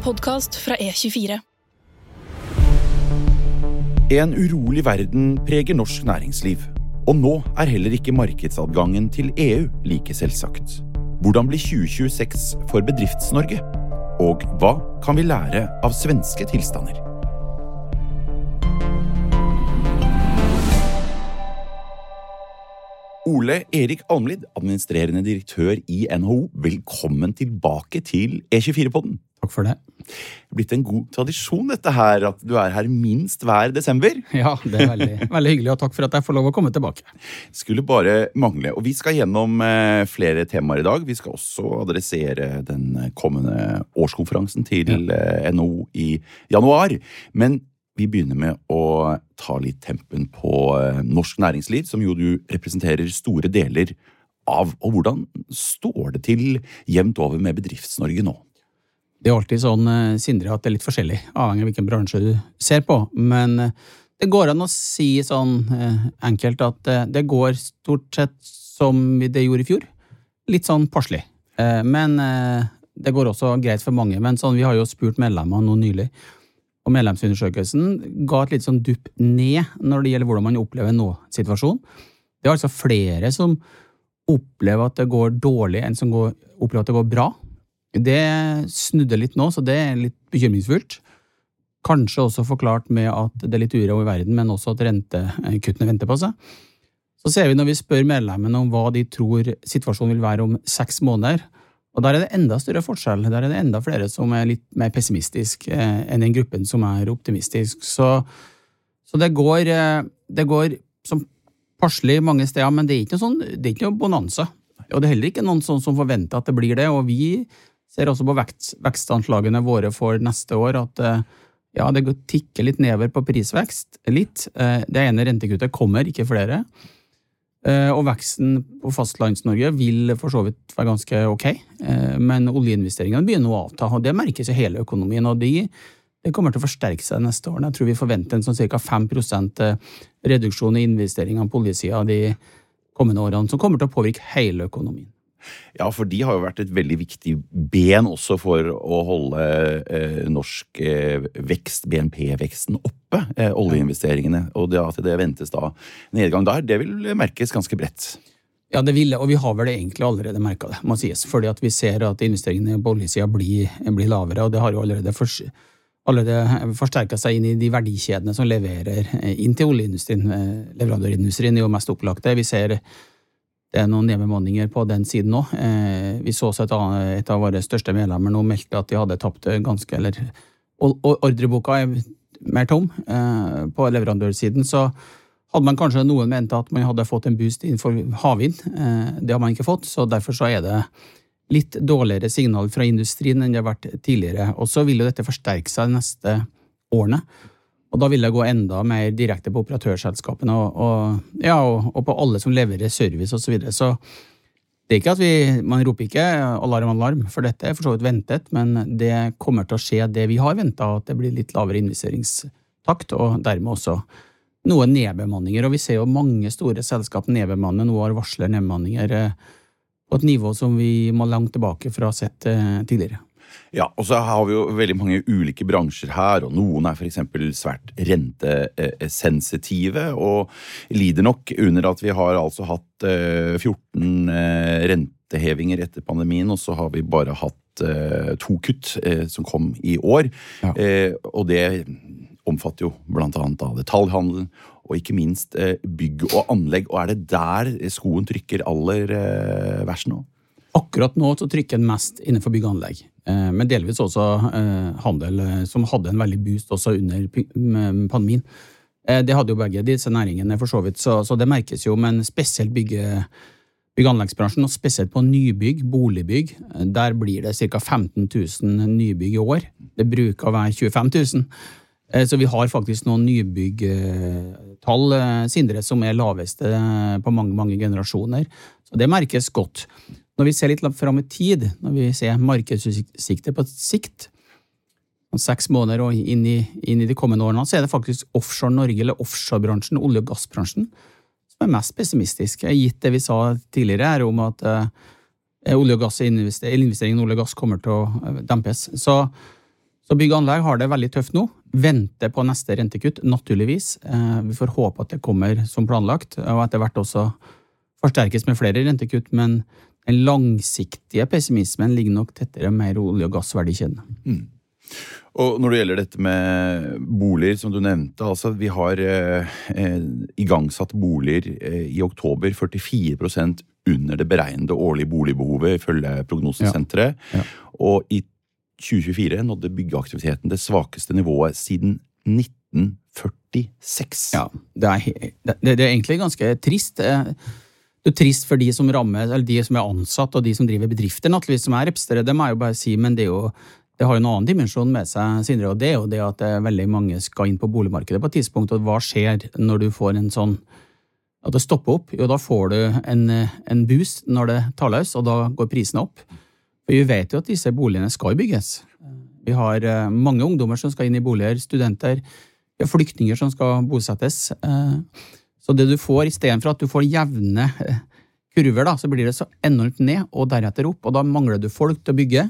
podcast fra E24. En urolig verden preger norsk næringsliv. Og nå heller ikke markedsadgangen til EU like selvsagt. Hvordan blir 2026 for Bedrifts-Norge? Og hva kan vi lære av svenske tilstander? Ole Erik Almlid, administrerende direktør i NHO, velkommen tilbake til E24-podden. Takk for det. Det er blitt en god tradisjon dette her, at du her minst hver desember. Ja, det veldig, veldig hyggelig, og takk for at jeg får lov å komme tilbake. Skulle bare mangle, og vi skal gjennom flere temaer i dag. Vi skal også adressere den kommende årskonferansen til NHO i januar. Men vi begynner med å ta litt tempen på norsk næringsliv, som jo du representerer store deler av. Og hvordan står det til jevnt over med Bedrifts-Norge nå? Det er alltid sånn, Sindre, at det er litt forskjellig, avhengig av hvilken bransje du ser på. Men det går an å si sånn enkelt at det går stort sett som det gjorde i fjor. Litt sånn passelig. Men det går også greit for mange. Men sånn, vi har jo spurt medlemmene nå nylig, og medlemsundersøkelsen ga et litt sånn dupp ned når det gjelder hvordan man opplever nå-situasjonen. Det er altså flere som opplever at det går dårlig enn som opplever at det går bra. Det snudde litt nå, så det er litt bekymringsfullt. Kanskje også forklart med at det er litt uro i verden, men også at rentekuttene venter på seg. Så ser vi når vi spør medlemmene om hva de tror situasjonen vil være om 6 måneder, og der er det enda større forskjell. Der er det enda flere som er litt mer pessimistisk enn den gruppen som er optimistisk. Så det går som passelig mange steder, men det er ikke noe bonanza. Og det er heller ikke noen som forventer at det blir det, og vi ser også på vekstanslagene våre for neste år at det tikker litt nedover på prisvekst, litt. Det ene rentekuttet kommer, ikke flere. Og veksten på fastlands-Norge vil for så vidt være ganske ok, men oljeinvesteringene begynner å avta, og det merkes i hele økonomien, og det kommer til å forsterke seg neste år. Jeg tror vi forventer en sånn cirka 5% reduksjon i investeringene på oljesiden de kommende årene, som kommer til å påvirke hele økonomien. Ja, for de har jo vært et veldig viktig ben også for å holde norsk vekst, BNP-veksten oppe, oljeinvesteringene, og at det ventes da nedgang der, det vil merkes ganske bredt. Ja, det vil, og vi har vel egentlig allerede merket det, må sies, fordi at vi ser at investeringene på oljesiden blir lavere, og det har jo allerede forsterket seg inn i de verdikjedene som leverer inn til oljeindustrien. Leverandørindustrien er jo mest opplagte. Vi ser det er noen nedbemanninger på den siden nå. Vi så også et av våre største medlemmer nå meldte at de hadde tapt ganske, eller ordreboka er mer tom på leverandørsiden, så hadde man kanskje noen ment at man hadde fått en boost innenfor havvind. Det har man ikke fått, så derfor så er det litt dårligere signal fra industrien enn det har vært tidligere. Og så vil jo dette forsterke seg de neste årene. Og da vil det gå enda mer direkte på operatørselskapene og på alle som leverer service og så videre. Så det er ikke at man roper ikke alarm, for dette er for så vidt ventet, men det kommer til å skje det vi har ventet, at det blir litt lavere investeringstakt, og dermed også noen nedbemanninger. Og vi ser jo mange store selskap nedbemanne, nå har varsler nedbemanninger på et nivå som vi må langt tilbake fra sett tidligere. Ja, og så har vi jo veldig mange ulike bransjer her, og noen for eksempel svært rentesensitive, og lider nok under at vi har altså hatt 14 rentehevinger etter pandemien, og så har vi bare hatt 2 kutt som kom i år, og det omfatter jo blant annet da detaljhandelen, og ikke minst bygg og anlegg, og det der skoen trykker aller verst nå? Akkurat nå så trykker den mest innenfor bygg og anlegg, men delvis også handel, som hadde en veldig boost også under pandemien. Det hadde jo begge disse næringene for så vidt, så det merkes jo, men spesielt bygg- og anleggsbransjen, og spesielt på nybygg, boligbygg, der blir det ca. 15 000 nybygg i år. Det bruker å være 25 000. Så vi har faktisk noen nybyggtall, Sindre, som er laveste på mange generasjoner. Så det merkes godt. Når vi ser litt frem i tid, når vi ser markedsutsikter på sikt, 6 måneder og inn i de kommende årene, så er det faktisk offshore Norge, eller offshorebransjen, olje- og gassbransjen, som er mest pessimistiske, gitt det vi sa tidligere her om at olje- og gassinvesteringen i olje og gass kommer til å dempes. Så Så bygg og anlegg har det veldig tøft nå. Venter på neste rentekutt, naturligvis. Vi får håpe at det kommer som planlagt, og etter hvert også forsterkes med flere rentekutt, men den langsiktige pessimismen ligger nok tettere mer olje- og gassverdikjeden. Og når det gjelder dette med boliger, som du nevnte, altså vi har igangsatt boliger i oktober 44% under det beregnede årlige boligbehovet, ifølge prognosesenteret. Ja. Og i 2024 nådde byggeaktiviteten det svakeste nivået siden 1946. Ja, det er egentlig ganske trist. Det er trist for de som rammer, eller de som er ansatt, og de som driver bedrifter, naturligvis, som er representere, det må jeg jo bare si, men det har jo en annen dimensjon med seg, Sindre, og det er jo det at veldig mange skal inn på boligmarkedet på et tidspunkt, og hva skjer når du får en sånn, at det stopper opp? Jo, da får du en boost når det tar løs, og da går prisene opp. For vi vet jo at disse boligene skal bygges. Vi har mange ungdommer som skal inn i boliger, studenter, vi har flyktninger som skal bosettes. Så det du får, i stedet for at du får jevne kurver, da, så blir det så enormt ned og deretter opp, og da mangler du folk til å bygge,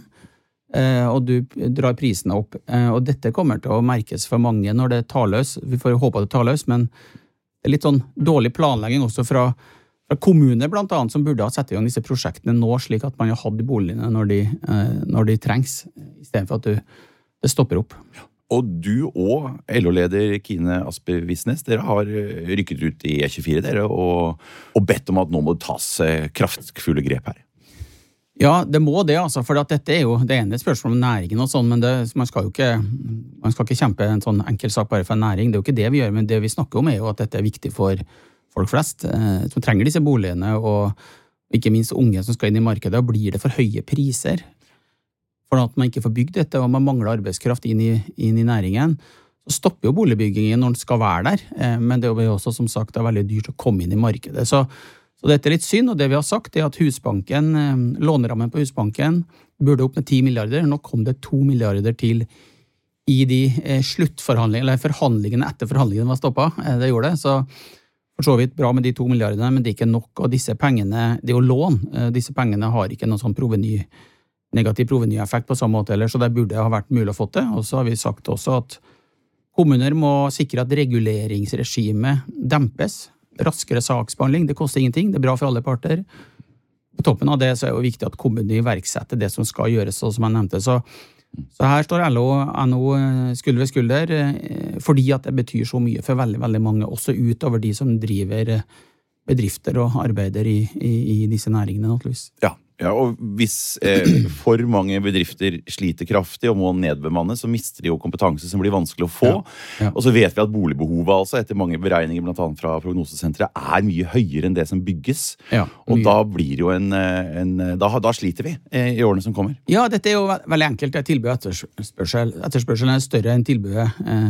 og du drar prisene opp. Og dette kommer til å merkes for mange når det tar løs. Vi får jo håpe at det tar løs, men det er litt sånn dårlig planlegging også fra kommuner blant annet, som burde ha sett i gang disse prosjektene nå, slik at man har hatt boligene når de trengs, i stedet for at det stopper opp. Og du og LO-leder Kine Asper Visnes, dere har rykket ut i E24 dere, og bedt om at nå må det tas kraftfulle grep her. Ja, det må det, altså, for at dette er jo det ene spørsmålet om næringen og sånn, men man skal ikke kjempe en sånn enkel sak bare for en næring, det er jo ikke det vi gjør, men det vi snakker om er jo at dette er viktig for folk flest, som trenger disse boligene, og ikke minst unge som skal inn i markedet, og blir det for høye priser, for at man ikke får bygd dette, og man mangler arbeidskraft inn i næringen, så stopper jo boligbyggingen når den skal være der, men det er jo også, som sagt, det er veldig dyrt å komme inn i markedet. Så dette er litt synd, og det vi har sagt er at Husbanken, lånerammen på Husbanken, burde opp med 10 milliarder, nå kom det 2 milliarder til i de sluttforhandlingene, eller forhandlingene etter forhandlingene var stoppet, det gjorde det, så for så vidt bra med de 2 milliardene, men det er ikke nok, og disse pengene, det er jo lån, disse pengene har ikke noen sånn negativ provenyeffekt på samme måte heller, så det burde ha vært mulig å få det. Og så har vi sagt også at kommuner må sikre at reguleringsregimet dempes, raskere saksbehandling, det koster ingenting, det er bra for alle parter. På toppen av det så er det jo viktig at kommunene iverksetter det som skal gjøres, som jeg nevnte. Så her står LO og NHO skulder ved skulder, fordi at det betyr så mye for veldig, veldig mange, også utover de som driver bedrifter og arbeider i disse næringene, naturligvis. Ja, og hvis for mange bedrifter sliter kraftig og må nedbemanne, så mister de jo kompetanse som blir vanskelig å få. Ja. Og så vet vi at boligbehovet, altså, etter mange beregninger, blant annet fra prognosesenteret, er mye høyere enn det som bygges. Ja, og da blir jo da sliter vi i årene som kommer. Ja, dette er jo veldig enkelt. Det er tilbud og etterspørsel. Etterspørselen er større enn tilbudet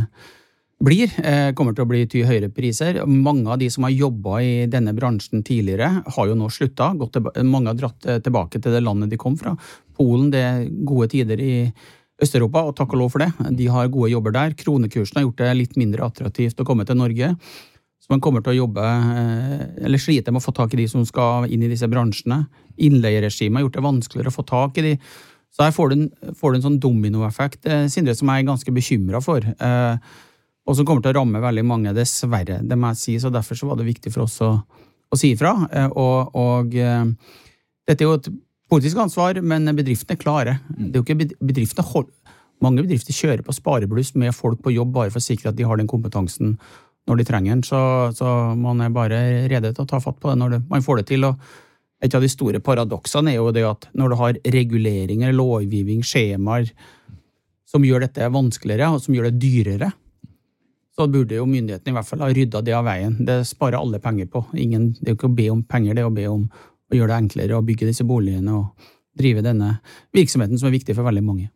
kommer til å bli høyere priser. Mange av de som har jobbet i denne bransjen tidligere har jo nå sluttet. Mange har dratt tilbake til det landet de kom fra. Polen, det er gode tider i Østeuropa, og takk og lov for det. De har gode jobber der. Kronekursen har gjort det litt mindre attraktivt å komme til Norge. Så man kommer til å jobbe, eller slite med å få tak i de som skal inn i disse bransjene. Innleieregimet har gjort det vanskeligere å få tak i de. Så her får du en sånn dominoeffekt, Sindre, som jeg er ganske bekymret for. Og som kommer til å ramme veldig mange, dessverre, det må jeg si, så derfor så var det viktig for oss å si ifra, og dette er jo et politisk ansvar, men bedriftene er klare. Det er jo ikke mange bedrifter kjører på sparebluss med folk på jobb bare for å sikre at de har den kompetansen når de trenger den, så man er bare rede til å ta fatt på det når man får det til, og et av de store paradoksene er jo det at når du har reguleringer, lovgivning, skjemaer, som gjør dette vanskeligere, og som gjør det dyrere, så burde jo myndighetene i hvert fall ha ryddet det av veien. Det sparer alle penger på. Det er jo ikke å be om penger, det er å be om å gjøre det enklere å bygge disse boligene og drive denne virksomheten som er viktig for veldig mange.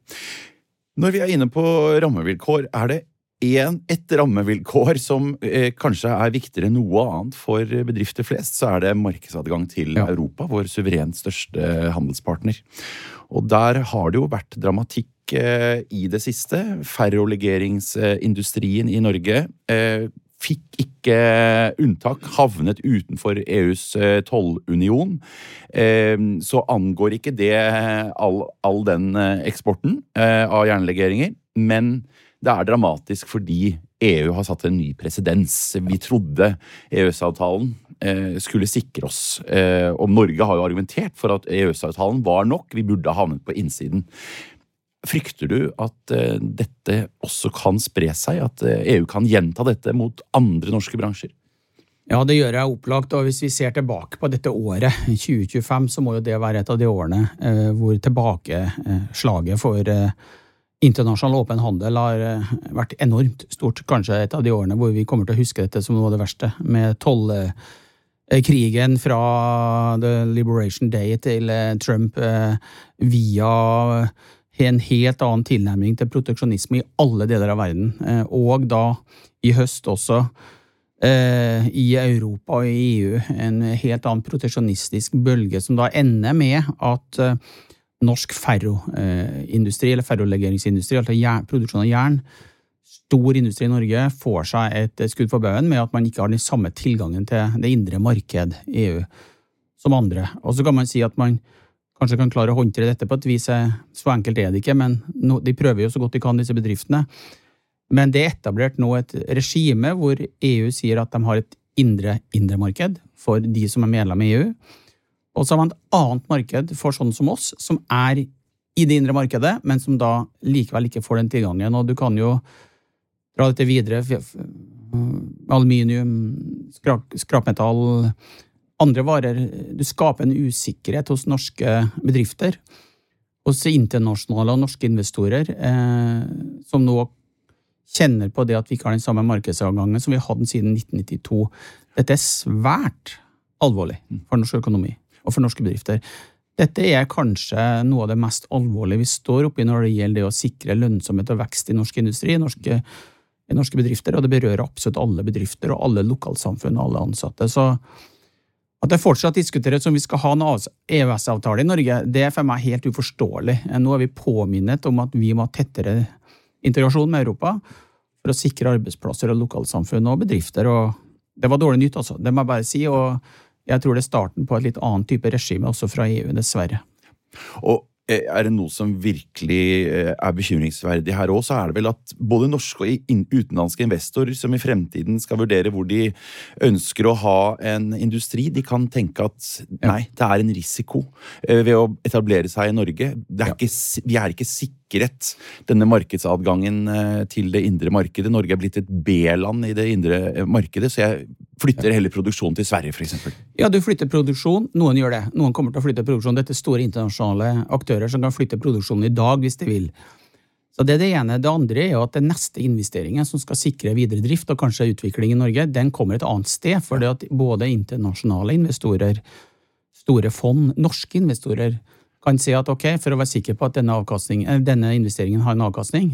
Når vi er inne på rammevilkår, er det et rammevilkår som kanskje er viktigere enn noe annet for bedrifter flest, så er det markedsadgang til Europa, vår suverent største handelspartner. Og der har det jo vært dramatikk i det siste. Ferrolegeringsindustrien i Norge fikk ikke unntak, havnet utenfor EUs tollunion, så angår ikke det all den eksporten av jernlegeringer, men det dramatisk fordi EU har satt en ny presedens. Vi trodde EØS-avtalen skulle sikre oss, og Norge har jo argumentert for at EØS-avtalen var nok, vi burde ha havnet på innsiden. Frykter du at dette også kan spre seg, at EU kan gjenta dette mot andre norske bransjer? Ja, det gjør jeg opplagt, og hvis vi ser tilbake på dette året, 2025, så må jo det være et av de årene hvor tilbakeslaget for internasjonal åpen handel har vært enormt stort. Kanskje et av de årene hvor vi kommer til å huske dette som noe av det verste, med tollkrigen fra The Liberation Day til Trump via en helt annen tilnærming til proteksjonisme i alle deler av verden, og da i høst også i Europa og i EU en helt annen proteksjonistisk bølge som da ender med at norsk ferroindustri eller ferrolegeringsindustri, altså produksjon av jern, stor industri i Norge får seg et skudd for baugen med at man ikke har den samme tilgangen til det indre marked EU som andre. Og så kan man si at man kanskje kan klare å håndtere dette på et vis, så enkelt det ikke, men de prøver jo så godt de kan, disse bedriftene. Men det etablert nå et regime hvor EU sier at de har et indre marked for de som medlem i EU, og så har man et annet marked for sånne som oss, som i det indre markedet, men som da likevel ikke får den tilgangen. Og du kan jo dra dette videre, aluminium, skrapmetall, andre varer, du skaper en usikkerhet hos norske bedrifter, hos internasjonale og norske investorer, som nå kjenner på det at vi ikke har den samme markedsadgangen som vi hadde siden 1992. Dette svært alvorlig for norsk økonomi og for norske bedrifter. Dette kanskje noe av det mest alvorlige vi står oppe i når det gjelder det å sikre lønnsomhet og vekst i norsk industri, i norske bedrifter, og det berører absolutt alle bedrifter og alle lokalsamfunn og alle ansatte. Så at det fortsatt diskuteres om vi skal ha en EØS-avtale i Norge, det for meg helt uforståelig. Nå vi påminnet om at vi må ha tettere integrasjon med Europa for å sikre arbeidsplasser og lokalsamfunn og bedrifter, og det var dårlig nytt altså, det må jeg bare si, og jeg tror det starten på et litt annen type regime også fra EU, dessverre. Og det noe som virkelig bekymringsverdig her også, så det vel at både norske og utenlandske investorer som i fremtiden skal vurdere hvor de ønsker å ha en industri, de kan tenke at nei, det en risiko ved å etablere seg i Norge. Vi ikke sikret denne markedsadgangen til det indre markedet. Norge blitt et B-land i det indre markedet, så jeg flytter heller produksjon til Sverige, for eksempel. Ja, du flytter produksjon. Noen gjør det. Noen kommer til å flytte produksjon. Dette store internasjonale aktører som kan flytte produksjonen i dag hvis de vil. Så det ene. Det andre jo at den neste investeringen som skal sikre videre drift og kanskje utvikling i Norge, den kommer et annet sted, for det at både internasjonale investorer, store fond, norske investorer, kan si at ok, for å være sikker på at denne investeringen har en avkastning,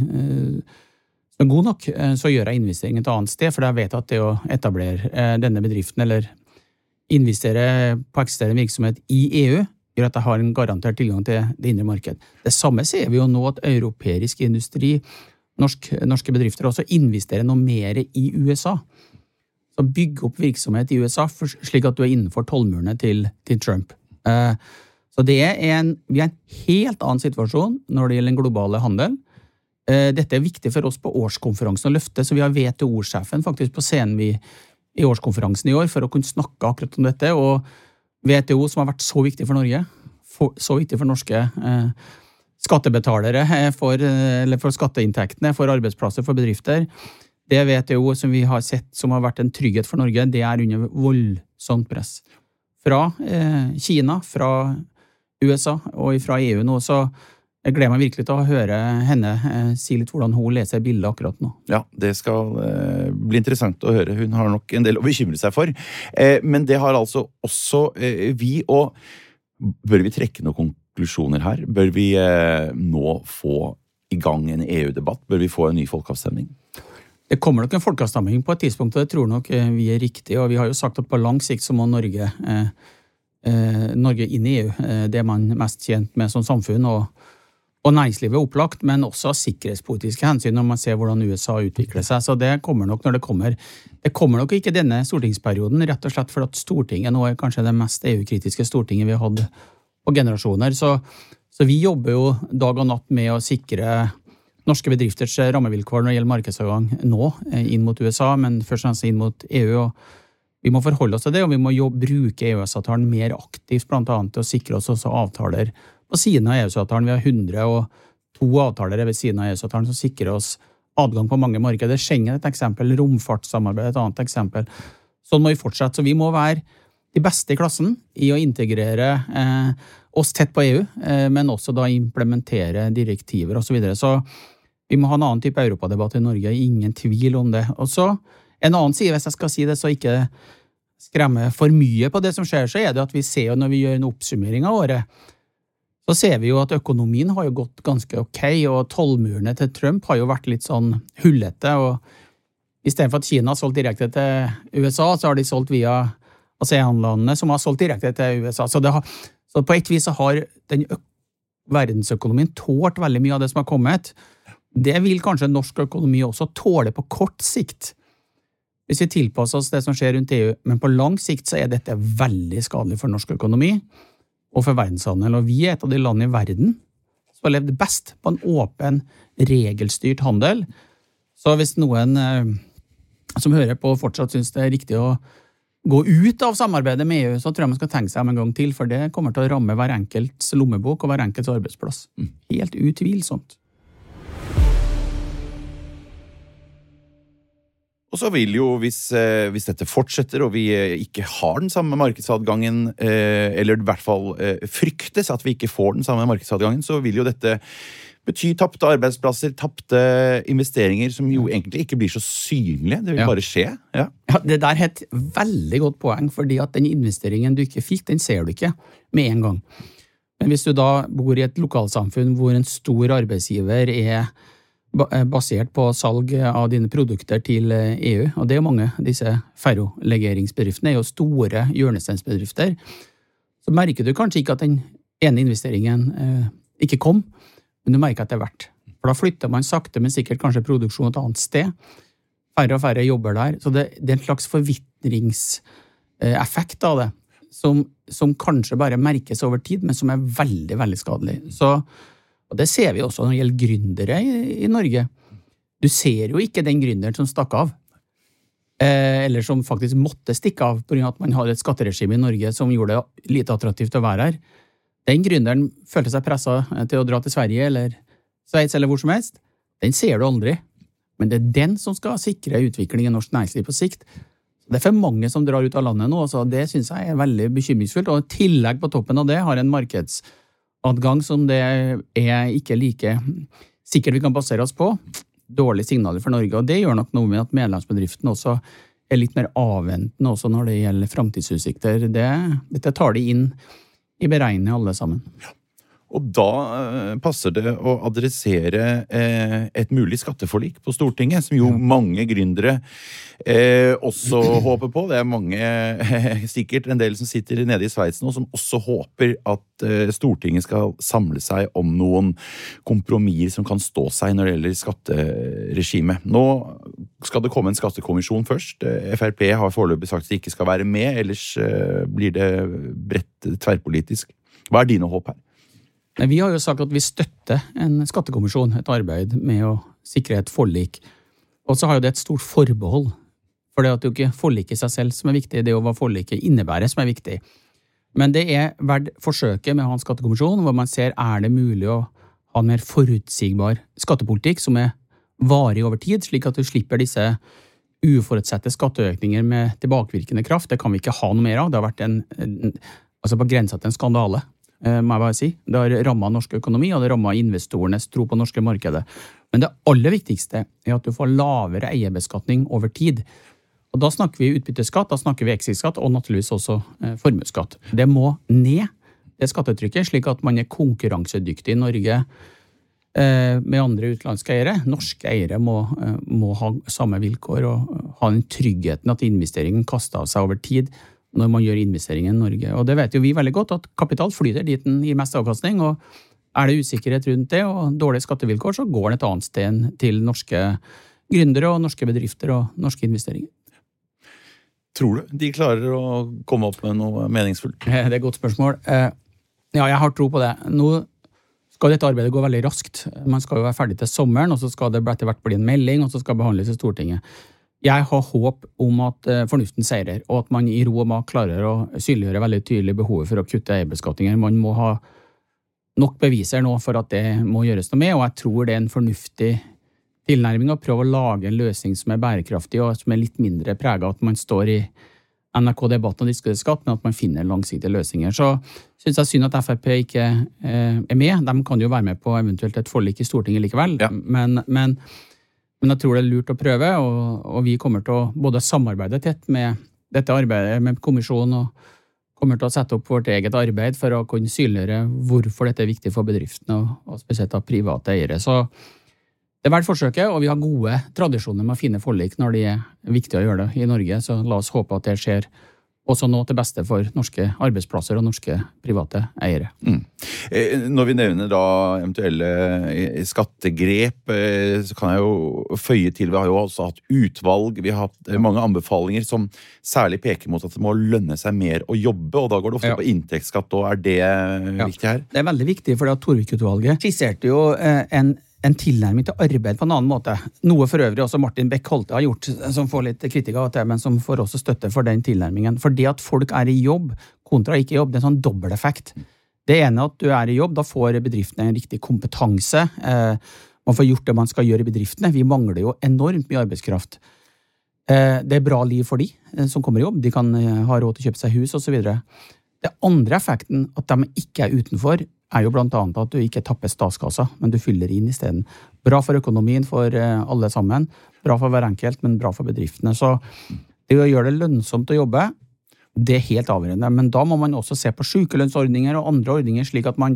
god nok, så gjør jeg investeringen et annet sted, for jeg vet at det å etablere denne bedriften, eller investere på eksisterende virksomhet i EU, gjør at jeg har en garantert tilgang til det indre marked. Det samme ser vi jo nå at europeisk industri, norske bedrifter også investerer noe mer i USA. Så bygge opp virksomhet i USA, slik at du innenfor tollmurene til Trump. Så vi en helt annen situasjon når det gjelder den globale handel. Dette viktig for oss på årskonferansen og løftet, så vi har WTO-sjefen faktisk på scenen i årskonferansen i år for å kunne snakke akkurat om dette, og WTO som har vært så viktig for Norge, så viktig for norske skattebetalere, for skatteinntektene, for arbeidsplasser, for bedrifter. Det WTO som vi har sett som har vært en trygghet for Norge, det under voldsomt press. Fra Kina, fra USA og fra EU nå, så jeg gleder meg virkelig til å høre henne si litt hvordan hun leser bildet akkurat nå. Ja, det skal bli interessant å høre. Hun har nok en del å bekymre seg for. Men det har altså også vi, og bør vi trekke noen konklusjoner her? Bør vi nå få i gang en EU-debatt? Bør vi få en ny folkeavstemning? Det kommer nok en folkeavstemning på et tidspunkt, og det tror nok vi riktig, og vi har jo sagt at på lang sikt så må Norge inn i EU. Det man mest tjent med som samfunn, og og næringslivet opplagt, men også sikkerhetspolitiske hensyn når man ser hvordan USA utvikler seg. Så det kommer nok når det kommer. Det kommer nok ikke denne stortingsperioden, rett og slett for at Stortinget nå kanskje det mest EU-kritiske Stortinget vi har hatt på generasjoner. Så vi jobber jo dag og natt med å sikre norske bedrifters rammevilkår når det gjelder markedsadgang nå inn mot USA, men først og fremst inn mot EU. Og vi må forholde oss til det, og vi må bruke EØS-avtalen mer aktivt, blant annet til å sikre oss også avtaler på siden av EØS-avtalen. Vi har 102 avtaler ved siden av EØS-avtalen som sikrer oss adgang på mange markeder. Schengen et eksempel, romfartssamarbeid et annet eksempel. Sånn må vi fortsette. Så vi må være de beste i klassen i å integrere oss tett på EU, men også da implementere direktiver og så videre. Så vi må ha en annen type europadebatt i Norge, ingen tvil om det. Og så en annen side, hvis jeg skal si det, så ikke skremme for mye på det som skjer, så det at vi ser jo når vi gjør en oppsummering av året, så ser vi jo at økonomien har jo gått ganske ok, og tollmurene til Trump har jo vært litt sånn hullete, og i stedet for at Kina har solgt direkte til USA, så har de solgt via ASEAN-landene som har solgt direkte til USA. Så på et vis så har den verdensøkonomien tålt veldig mye av det som har kommet. Det vil kanskje norsk økonomi også tåle på kort sikt, hvis vi tilpasser oss det som skjer rundt EU, men på lang sikt så dette veldig skadelig for norsk økonomi, og for verdenshandel, og vi et av de landene i verden som har levd best på en åpen, regelstyrt handel. Så hvis noen som hører på fortsatt synes det riktig å gå ut av samarbeidet med EU, så tror jeg man skal tenke seg om en gang til, for det kommer til å ramme hver enkelts lommebok og hver enkelts arbeidsplass. Helt utvilsomt. Og så vil jo, hvis dette fortsetter, og vi ikke har den samme markedsadgangen, eller i hvert fall fryktes at vi ikke får den samme markedsadgangen, så vil jo dette bety tappte arbeidsplasser, tappte investeringer, som jo egentlig ikke blir så synlige. Det vil bare skje. Ja, det der er et veldig godt poeng, fordi at den investeringen du ikke fikk, den ser du ikke med en gang. Men hvis du da bor i et lokalsamfunn hvor en stor arbeidsgiver basert på salg av dine produkter til EU, og det jo mange, disse ferrolegeringsbedriftene jo store hjørnesteinsbedrifter, så merker du kanskje ikke at den ene investeringen ikke kom, men du merker at det verdt. For da flytter man sakte, men sikkert kanskje produksjon et annet sted. Færre og færre jobber der, så det en slags forvitringseffekt av det, som kanskje bare merkes over tid, men som veldig, veldig skadelig. Og det ser vi også når det gjelder gründere i Norge. Du ser jo ikke den gründeren som stakk av, eller som faktisk måtte stikke av, på grunn av at man hadde et skatteregime i Norge som gjorde det lite attraktivt å være her. Den gründeren følte seg presset til å dra til Sverige, eller Sveits, eller hvor som helst. Den ser du aldri. Men det den som skal sikre utvikling i norsk næringsliv på sikt. Det for mange som drar ut av landet nå, så det synes jeg veldig bekymringsfullt. Og i tillegg på toppen av det har en markedsadgang som det ikke like sikkert vi kan basere oss på. Dårlige signaler for Norge, og det gjør nok noe med at medlemsbedriften også litt mer avventende også når det gjelder fremtidsutsikter. Dette tar de inn i beregnet alle sammen. Og da passer det å adressere et mulig skatteforlik på Stortinget, som jo mange gründere også håper på. Det mange, sikkert en del som sitter nede i Sveits nå, som også håper at Stortinget skal samle seg om noen kompromisser som kan stå seg når det gjelder skatteregimet. Nå skal det komme en skattekommisjon først. FrP har foreløpig sagt at de ikke skal være med, ellers blir det bredt tverrpolitisk. Hva dine håp her? Vi har jo sagt at vi støtter en skattekommisjon, et arbeid med å sikre et forlik. Og så har jo det et stort forbehold, for det er jo ikke forliket i seg selv som viktig, det er jo hva forliket innebærer som viktig. Men det verdt forsøket med å ha en skattekommisjon, hvor man ser det mulig å ha en mer forutsigbar skattepolitikk som varig over tid, slik at du slipper disse uforutsette skatteøkninger med tilbakevirkende kraft. Det kan vi ikke ha noe mer av. Det har vært på grensa til en skandale. Må jeg bare si. Det har rammet norsk økonomi, og det rammet investorenes tro på norske markedet. Men det aller viktigste at du får lavere eierbeskatning over tid. Og da snakker vi utbytteskatt, da snakker vi exit-skatt, og naturligvis også formuesskatt. Det må ned, det skattetrykket, slik at man konkurransedyktig i Norge med andre utenlandske eiere. Norske eiere må ha samme vilkår og ha den tryggheten at investeringen kaster av seg over tid når man gjør investeringen i Norge. Og det vet jo vi veldig godt, at kapital flyter dit den gir mest avkastning, og det usikkerhet rundt det, og dårlige skattevilkår, så går det et annet sted til norske gründere og norske bedrifter og norske investeringer. Tror du de klarer å komme opp med noe meningsfullt? Det et godt spørsmål. Ja, jeg har tro på det. Nå skal dette arbeidet gå veldig raskt. Man skal jo være ferdig til sommeren, og så skal det etter hvert bli en melding, og så skal det behandles i Stortinget. Jeg har håp om at fornuften seirer, og at man i ro og mak klarer å synliggjøre veldig tydelig behovet for å kutte eierbeskatninger. Man må ha nok beviser nå for at det må gjøres noe med, og jeg tror det en fornuftig tilnærming å prøve å lage en løsning som bærekraftig og som litt mindre preget at man står i NRK-debatten og diskuterer skatt, men at man finner langsiktige løsninger. Så synes jeg synd at FrP ikke med. De kan jo være med på eventuelt et forlik i Stortinget likevel, ja. Men jeg tror det lurt å prøve, og vi kommer til å både samarbeide tett med dette arbeidet med kommisjonen, og kommer til å sette opp vårt eget arbeid for å kunne synliggjøre hvorfor dette viktig for bedriftene, og spesielt av private eiere. Så det verdt forsøket, og vi har gode tradisjoner med å finne forlik når det viktig å gjøre det i Norge, så la oss håpe at det skjer også nå til beste for norske arbeidsplasser og norske private eiere. Når vi nevner da eventuelle skattegrep, så kan jeg jo føye til, vi har jo også hatt utvalg, vi har hatt mange anbefalinger som særlig peker mot at det må lønne seg mer å jobbe, og da går det ofte på inntektsskatt, og det viktig her? Det veldig viktig, for Torvik-utvalget skisserte jo en tilnærming til arbeid på en annen måte. Noe for øvrig også Martin Beck-Holte har gjort, som får litt kritikk av det, men som får også støtte for den tilnærmingen. For det at folk i jobb, kontra ikke i jobb, det en sånn dobbelteffekt. Det ene at du i jobb, da får bedriftene en riktig kompetanse. Man får gjort det man skal gjøre i bedriftene. Vi mangler jo enormt mye arbeidskraft. Det bra liv for de som kommer i jobb. De kan ha råd til å kjøpe seg hus og så videre. Det andre effekten, at de ikke utenfor, jo blant annet at du ikke tapper statskassa, men du fyller inn i stedet. Bra for økonomien for alle sammen, bra for hver enkelt, men bra for bedriftene. Så det å gjøre det lønnsomt å jobbe, det helt avgjørende. Men da må man også se på sykelønnsordninger og andre ordninger, slik at man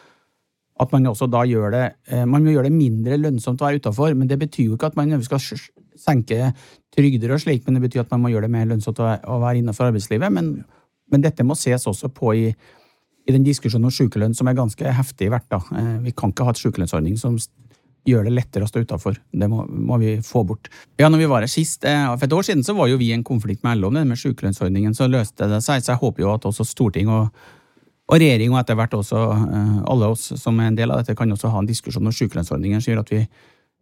også da gjør det, man må gjøre det mindre lønnsomt å være utenfor, men det betyr jo ikke at man skal senke trygder og slik, men det betyr at man må gjøre det mer lønnsomt å være innenfor arbeidslivet, men dette må ses også på i den diskusjonen om sykelønn som ganske heftig hvert da. Vi kan ikke ha et sykelønnsordning som gjør det lettere å stå utenfor. Det må vi få bort. Ja, når vi var her sist, for et år siden så var jo vi i en konflikt med LO med sykelønnsordningen, så løste det seg. Så jeg håper jo at også storting og regjering, og etter hvert også alle oss som en del av dette, kan også ha en diskusjon om sykelønnsordningen, som gjør at vi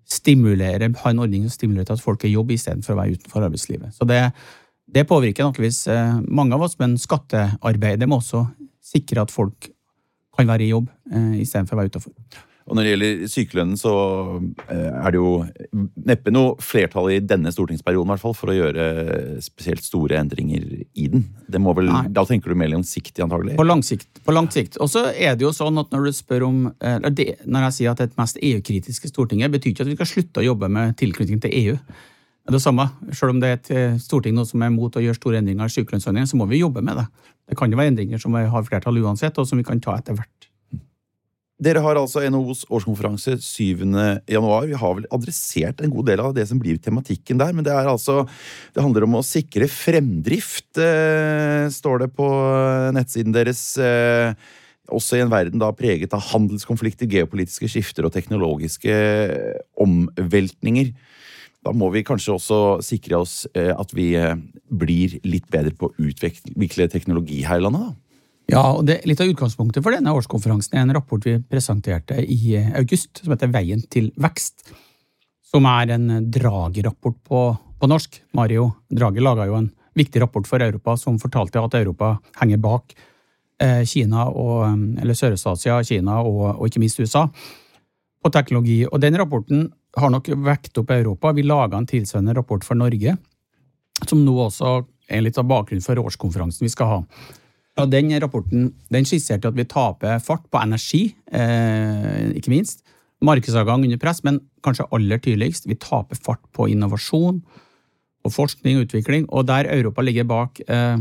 har en ordning som stimulerer til at folk jobb i stedet for å være utenfor arbeidslivet. Så det påvirker naturligvis mange av oss, men skattearbeidet må også sikre at folk kan være i jobb i stedet for å være utenfor. Og når det gjelder sykelønnen, så det jo neppe noe flertall i denne stortingsperioden i hvert fall, for å gjøre spesielt store endringer i den. Det må vel, da tenker du mer langsiktig antagelig? På langt sikt. Og så det jo sånn at når du spør om, når jeg sier at det mest EU-kritiske Stortinget, betyr ikke at vi skal slutte å jobbe med tilknytning til EU. Det samme, selv om det et storting nå som mot å gjøre store endringer i sykelønnsordningen, så må vi jobbe med det. Det kan jo være endringer som vi har flertall uansett, og som vi kan ta etter hvert. Dere har altså NHOs årskonferanse 7. januar. Vi har vel adressert en god del av det som blir tematikken der, men det handler om å sikre fremdrift, står det på nettsiden deres, også i en verden da preget av handelskonflikter, geopolitiske skifter og teknologiske omveltninger. Da må vi kanskje også sikre oss at vi blir litt bedre på å utvikle teknologi her i landet da? Ja, og litt av utgangspunktet for denne årskonferansen en rapport vi presenterte i august, som heter Veien til vekst, som en Draghi-rapport på norsk. Mario Draghi laget jo en viktig rapport for Europa, som fortalte at Europa henger bak Kina, eller Sørøst-Asia, Kina og ikke minst USA, på teknologi. Og den rapporten har nok vekt opp Europa. Vi laget en tilsvarende rapport for Norge, som nå også litt av bakgrunn for årskonferansen vi skal ha. Og den rapporten, den skisserte at vi taper fart på energi, ikke minst. Markedsadgang under press, men kanskje aller tydeligst, vi taper fart på innovasjon, på forskning og utvikling, og der Europa ligger bak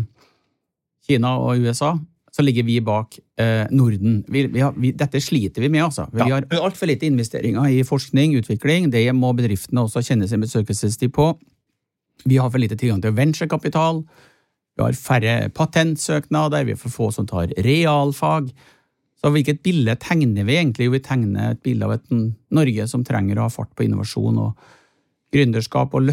Kina og USA, så ligger vi bak Norden. Dette sliter vi med, altså. Vi har alt for lite investeringer i forskning, utvikling, det må bedriftene også kjenne sin besøkelsestid på. Vi har for lite tilgang til venturekapital, vi har færre patentsøknader, vi har for få som tar realfag. Så hvilket bilde tegner vi egentlig? Jo, vi tegner et bilde av et Norge som trenger å ha fart på innovasjon og gründerskap og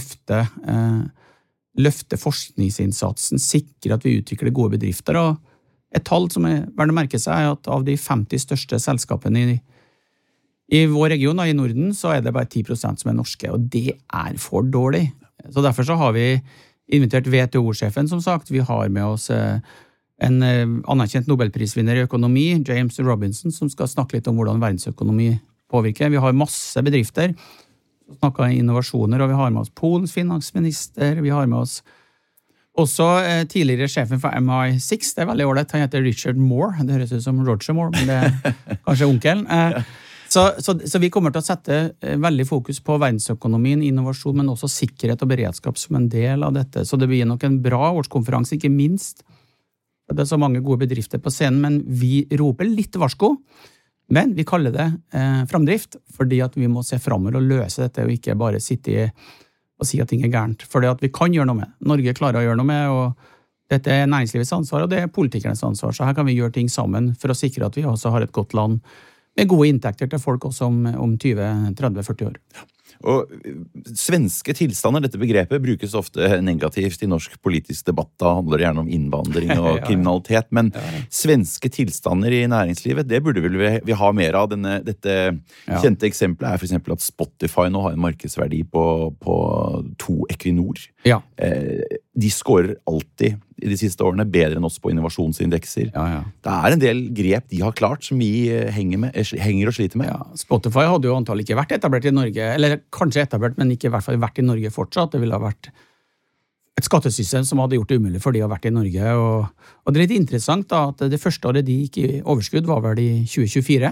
løfte forskningsinnsatsen, sikre at vi utvikler gode bedrifter. Og et tall som er verdt å merke seg er at av de 50 største selskapene i vår region, i Norden, så er det bare 10% som er norske, og det er for dårlig. Så derfor så har vi invitert WTO-sjefen, som sagt. Vi har med oss en anerkjent Nobelprisvinner i økonomi, James Robinson, som skal snakke litt om hvordan verdensøkonomi påvirker. Vi har masse bedrifter som snakker om innovasjoner, og vi har med oss Polens finansminister, vi har med oss også tidligere sjefen for MI6, det er veldig ålreit, han heter Richard Moore, det høres ut som Roger Moore, men det er kanskje onkelen. Så vi kommer til å sette veldig fokus på verdensøkonomien, innovasjon, men også sikkerhet og beredskap som en del av dette. Så det blir nok en bra årskonferanse, ikke minst. Det er så mange gode bedrifter på scenen, men vi roper litt varsko. Men vi kaller det framdrift, fordi at vi må se fremover og løse dette, og ikke bare sitte og si at ting er gærent. For det at vi kan gjøre noe med. Norge klarer å gjøre noe med, og dette er næringslivets ansvar, og det er politikernes ansvar. Så her kan vi gjøre ting sammen for å sikre at vi også har et godt land med gode inntekter til folk også om 20, 30, 40 år. Og svenske tilstander, dette begrepet brukes ofte negativt i norsk politisk debatt, da handler det gjerne om innvandring og kriminalitet, men svenske tilstander i næringslivet, det burde vi ha mer av. Dette kjente eksempelet er for eksempel at Spotify nå har en markedsverdi på 2 Equinor. Ja. De scorer alltid i de siste årene bedre enn oss på innovasjonsindekser. Det er en del grep de har klart som vi henger og sliter med. Ja, Spotify hadde jo antagelig ikke vært etablert i Norge, eller kanskje etablert, men ikke i hvert fall vært i Norge fortsatt. Det ville ha vært et skattesystem som hadde gjort det umulig for de å ha vært i Norge. Og det er litt interessant da, at det første året de gikk i overskudd var vel i 2024.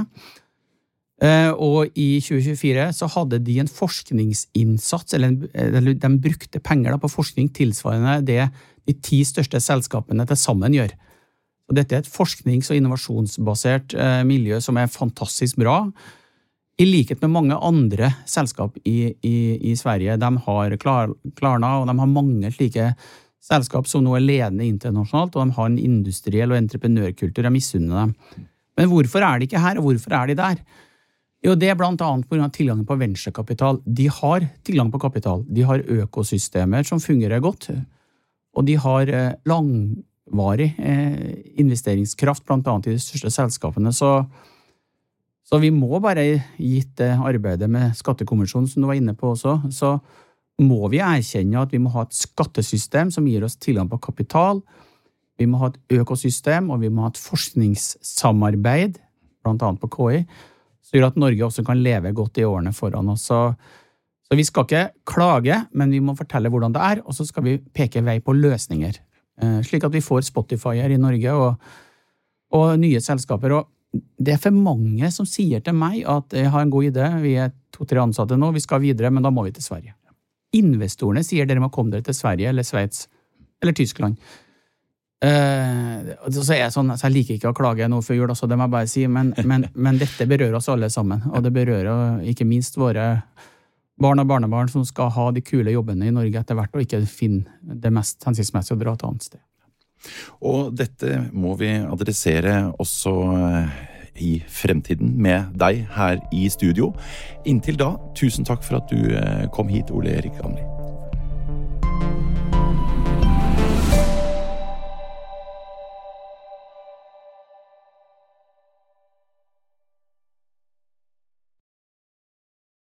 Og i 2024 så hadde de en forskningsinnsats, eller de brukte penger da på forskning tilsvarende det de 10 største selskapene til sammen gjør. Og dette er et forsknings- og innovasjonsbasert miljø som er fantastisk bra. I likhet med mange andre selskap i Sverige, de har Klarna, og de har mange slike selskap som nå er ledende internasjonalt, og de har en industriell og entreprenørkultur, jeg misunner dem. Men hvorfor er de ikke her, og hvorfor er de der? Jo, det er blant annet på grunn av tilgangen på venturekapital. De har tilgang på kapital. De har økosystemer som fungerer godt, og de har langvarig investeringskraft, blant annet i de største selskapene. Så vi må bare, gitt arbeidet med skattekommisjonen, som du var inne på også, så må vi erkjenne at vi må ha et skattesystem som gir oss tilgang på kapital. Vi må ha et økosystem, og vi må ha et forskningssamarbeid, blant annet på KI, som gjør at Norge også kan leve godt i årene foran oss. Så vi skal ikke klage, men vi må fortelle hvordan det er, og så skal vi peke vei på løsninger. Slik at vi får Spotify her i Norge og nye selskaper. Og det er for mange som sier til meg at jeg har en god idé, vi er 2-3 ansatte nå, vi skal videre, men da må vi til Sverige. Investorene sier dere må komme dere til Sverige, eller Sveits, eller Tyskland. Så er jeg sånn, så jeg liker ikke å klage noe for jul, også, det må jeg bare si, men dette berører oss alle sammen, og det berører ikke minst våre barn og barnebarn som skal ha de kule jobbene i Norge etter hvert, og ikke finne det mest hensiktsmessig å dra til annet sted. Og dette må vi adressere også i fremtiden med deg her i studio. Inntil da, tusen takk for at du kom hit, Ole Erik Amli.